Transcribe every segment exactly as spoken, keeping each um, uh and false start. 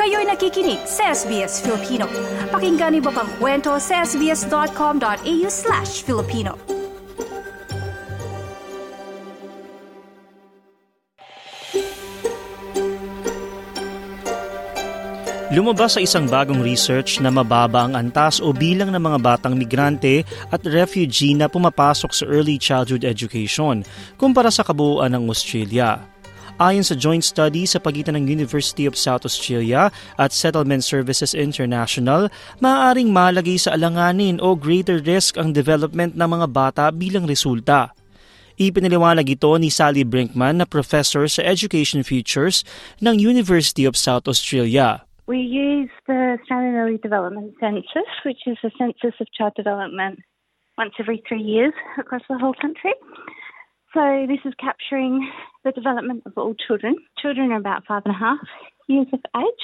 Kayo'y nakikinig sa S B S Filipino. Pakinggan niyo pa ang kwento sa sbs.com.au slash Filipino. Lumabas sa isang bagong research na mababa ang antas o bilang ng mga batang migrante at refugee na pumapasok sa early childhood education kumpara sa kabuuan ng Australia. Ayon sa joint study sa pagitan ng University of South Australia at Settlement Services International, maaaring malagay sa alanganin o greater risk ang development ng mga bata bilang resulta. Ipinaliwanag ito ni Sally Brinkman na professor sa Education Futures ng University of South Australia. We use the Australian Early Development Census, which is a census of child development once every three years across the whole country. So this is capturing the development of all children. Children are about five and a half years of age.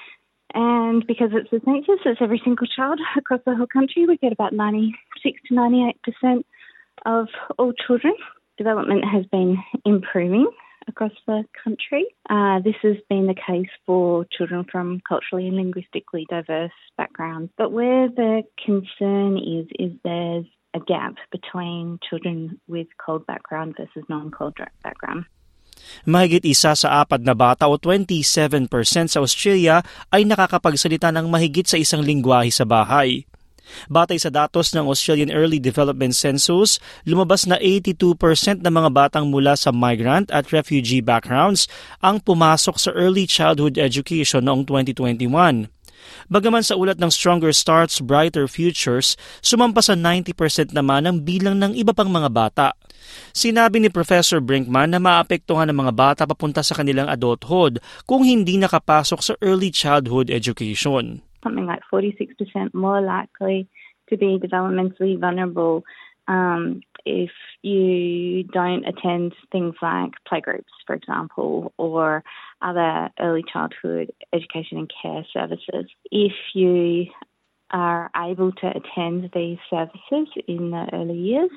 And because it's a census, it's every single child across the whole country. We get about ninety-six to ninety-eight percent of all children. Development has been improving across the country. Uh, this has been the case for children from culturally and linguistically diverse backgrounds. But where the concern is, is there's a gap between children with cold background versus non-cold background. Mahigit isa sa apat na bata o twenty-seven percent sa Australia ay nakakapagsalita ng mahigit sa isang lingwahe sa bahay. Batay sa datos ng Australian Early Development Census, lumabas na eighty-two percent ng mga batang mula sa migrant at refugee backgrounds ang pumasok sa early childhood education noong twenty twenty-one. Bagaman sa ulat ng Stronger Starts, Brighter Futures, sumampa sa ninety percent naman ang bilang ng iba pang mga bata. Sinabi ni Professor Brinkman na maapektuhan ng mga bata papunta sa kanilang adulthood kung hindi nakapasok sa early childhood education. Something like forty-six percent more likely to be developmentally vulnerable um, if you don't attend things like playgroups, for example, or other early childhood education and care services. If you are able to attend these services in the early years,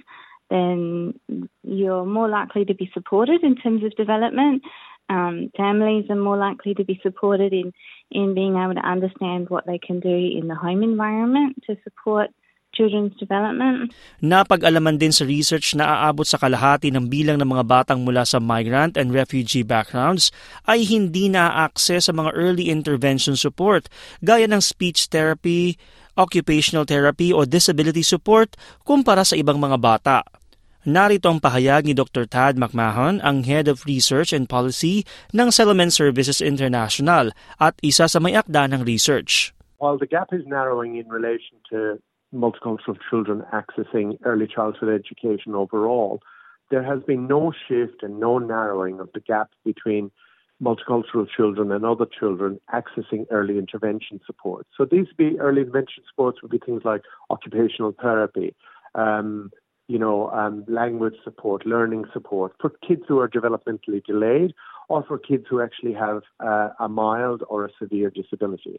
then you're more likely to be supported in terms of development. Um, families are more likely to be supported in, in being able to understand what they can do in the home environment to support children's development. Napag-alaman din sa research na aabot sa kalahati ng bilang ng mga batang mula sa migrant and refugee backgrounds ay hindi na-access sa mga early intervention support gaya ng speech therapy, occupational therapy o disability support kumpara sa ibang mga bata. Narito ang pahayag ni Doctor Tad McMahon, ang Head of Research and Policy ng Settlement Services International at isa sa may akda ng research. While the gap is narrowing in relation to multicultural children accessing early childhood education overall, there has been no shift and no narrowing of the gap between multicultural children and other children accessing early intervention support. So these be early intervention supports would be things like occupational therapy, um, you know, um, language support, learning support for kids who are developmentally delayed or for kids who actually have uh, a mild or a severe disability.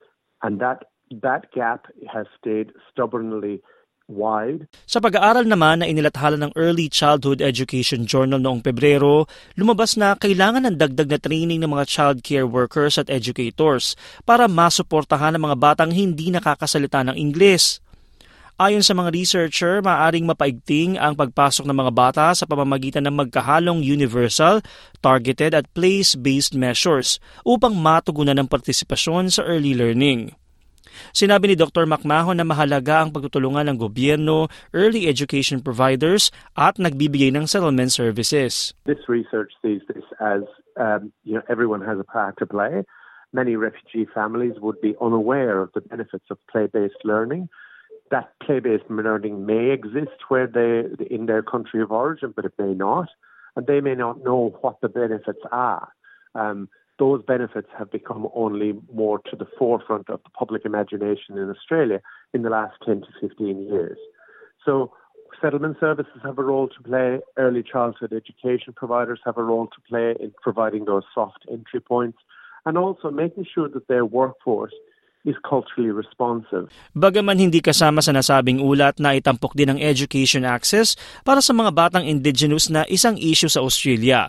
And that that gap has stayed stubbornly wide. Sa pag-aaral naman na inilathala ng Early Childhood Education Journal noong Pebrero, lumabas na kailangan ng dagdag na training ng mga child care workers at educators para masuportahan ang mga batang hindi nakakasalita ng Ingles. Ayon sa mga researcher, maaaring mapaigting ang pagpasok ng mga bata sa pamamagitan ng magkahalong universal, targeted at place-based measures upang matugunan ang partisipasyon sa early learning. Sinabi ni Doctor McMahon na mahalaga ang pagtutulungan ng gobyerno, early education providers at nagbibigay ng settlement services. This research sees this as um, you know, everyone has a part to play. Many refugee families would be unaware of the benefits of play-based learning. That play-based learning may exist where they in their country of origin, but it may not, and they may not know what the benefits are. Um, those benefits have become only more to the forefront of the public imagination in Australia in the last ten to fifteen years. So settlement services have a role to play, early childhood education providers have a role to play in providing those soft entry points, and also making sure that their workforce is culturally responsive. Bagaman hindi kasama sa nasabing ulat na itampok din ang education access para sa mga batang indigenous na isang issue sa Australia.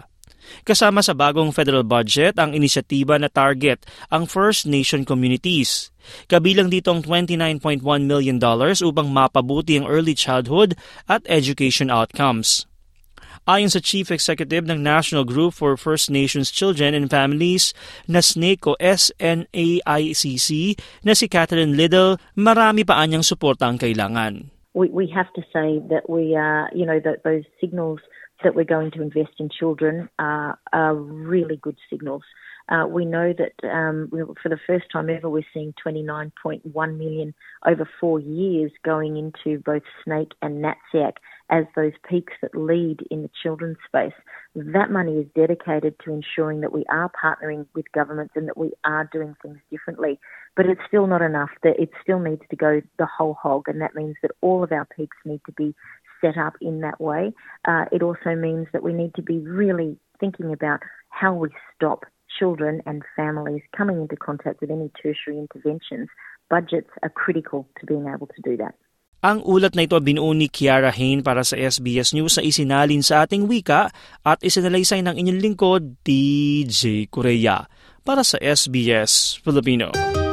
Kasama sa bagong federal budget ang inisyatiba na target ang First Nation communities. Kabilang dito ang twenty-nine point one million dollars upang mapabuti ang early childhood at education outcomes. Ayon sa Chief Executive ng National Group for First Nations Children and Families na SNAICC S N A I C C na si Catherine Liddle, marami pa anyang suporta ang kailangan. We we have to say that we are, you know, that those signals that we're going to invest in children are, are really good signals. Uh, we know that um, for the first time ever we're seeing twenty-nine point one million over four years going into both SNAICC and NATSIAC as those peaks that lead in the children's space. That money is dedicated to ensuring that we are partnering with governments and that we are doing things differently. But it's still not enough. That it still needs to go the whole hog, and that means that all of our peaks need to be set up in that way. Uh, it also means that we need to be really thinking about how we stop children and families coming into contact with any tertiary interventions. Budgets are critical to being able to do that. Ang ulat na ito binuo ni Kiara Hain para sa S B S News na isinalin sa ating wika at isinalaysay ng inyong lingkod, T J Correa, para sa S B S Filipino.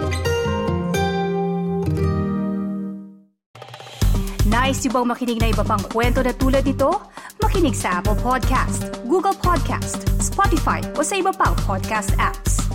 Nice yung bang makinig na iba pang kwento na tulad ito? Makinig sa Apple Podcast, Google Podcast, Spotify o sa iba pang podcast apps.